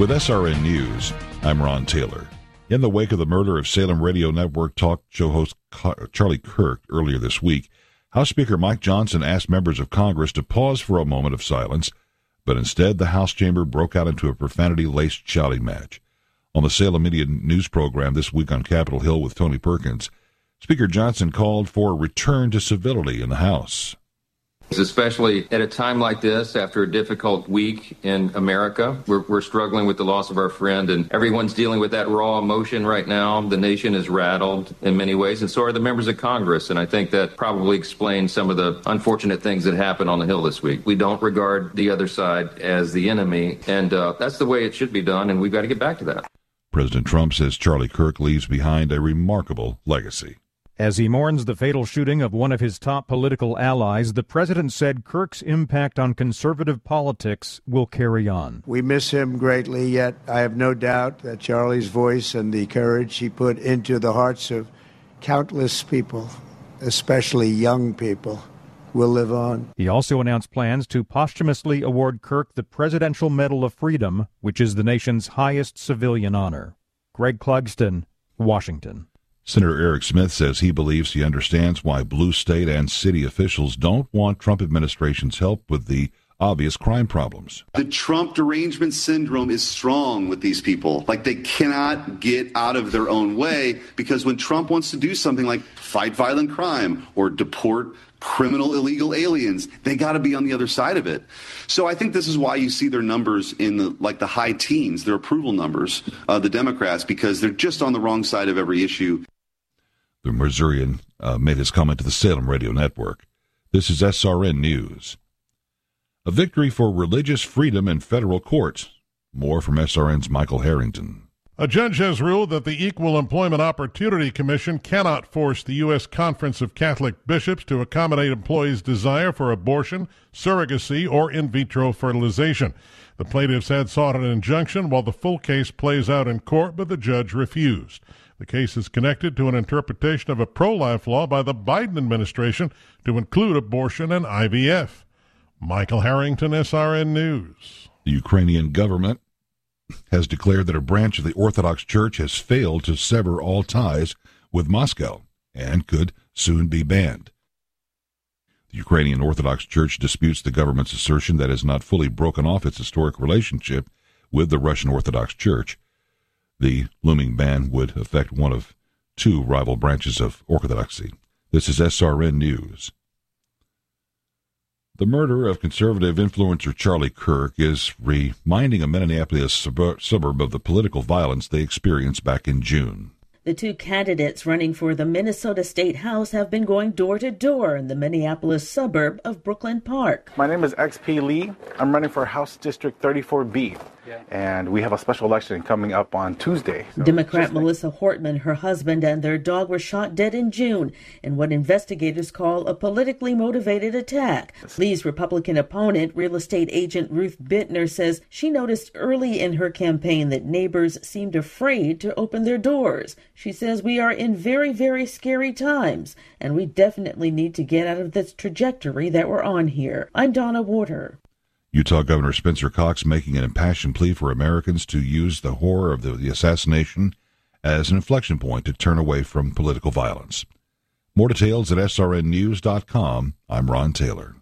With SRN News, I'm Ron Taylor. In the wake of the murder of Salem Radio Network talk show host Charlie Kirk earlier this week, House Speaker Mike Johnson asked members of Congress to pause for a moment of silence, but instead the House chamber broke out into a profanity-laced shouting match. On the Salem Media News program this week on Capitol Hill with Tony Perkins, Speaker Johnson called for a return to civility in the House. Especially at a time like this, after a difficult week in America, we're struggling with the loss of our friend, and everyone's dealing with that raw emotion right now. The nation is rattled in many ways, and so are the members of Congress, and I think that probably explains some of the unfortunate things that happened on the Hill this week. We don't regard the other side as the enemy, and that's the way it should be done, and we've got to get back to that. President Trump says Charlie Kirk leaves behind a remarkable legacy. As he mourns the fatal shooting of one of his top political allies, the president said Kirk's impact on conservative politics will carry on. We miss him greatly, yet I have no doubt that Charlie's voice and the courage he put into the hearts of countless people, especially young people, will live on. He also announced plans to posthumously award Kirk the Presidential Medal of Freedom, which is the nation's highest civilian honor. Greg Clugston, Washington. Senator Eric Smith says he believes he understands why blue state and city officials don't want Trump administration's help with the obvious crime problems. The Trump derangement syndrome is strong with these people. Like, they cannot get out of their own way, because when Trump wants to do something like fight violent crime or deport criminal illegal aliens, they got to be on the other side of it. So I think this is why you see their numbers in the high teens, their approval numbers, the Democrats, because they're just on the wrong side of every issue. The Missourian made his comment to the Salem Radio Network. This is SRN News. A victory for religious freedom in federal courts. More from SRN's Michael Harrington. A judge has ruled that the Equal Employment Opportunity Commission cannot force the U.S. Conference of Catholic Bishops to accommodate employees' desire for abortion, surrogacy, or in vitro fertilization. The plaintiffs had sought an injunction while the full case plays out in court, but the judge refused. The case is connected to an interpretation of a pro-life law by the Biden administration to include abortion and IVF. Michael Harrington, SRN News. The Ukrainian government has declared that a branch of the Orthodox Church has failed to sever all ties with Moscow and could soon be banned. The Ukrainian Orthodox Church disputes the government's assertion that it has not fully broken off its historic relationship with the Russian Orthodox Church. The looming ban would affect one of two rival branches of Orthodoxy. This is SRN News. The murder of conservative influencer Charlie Kirk is reminding a Minneapolis suburb of the political violence they experienced back in June. The two candidates running for the Minnesota State House have been going door to door in the Minneapolis suburb of Brooklyn Park. My name is XP Lee. I'm running for House District 34B. And we have a special election coming up on Tuesday. So Democrat Melissa Hortman, her husband, and their dog were shot dead in June in what investigators call a politically motivated attack. Lee's Republican opponent, real estate agent Ruth Bittner, says she noticed early in her campaign that neighbors seemed afraid to open their doors. She says we are in very, very scary times, and we definitely need to get out of this trajectory that we're on here. I'm Donna Warder. Utah Governor Spencer Cox making an impassioned plea for Americans to use the horror of the assassination as an inflection point to turn away from political violence. More details at srnnews.com. I'm Ron Taylor.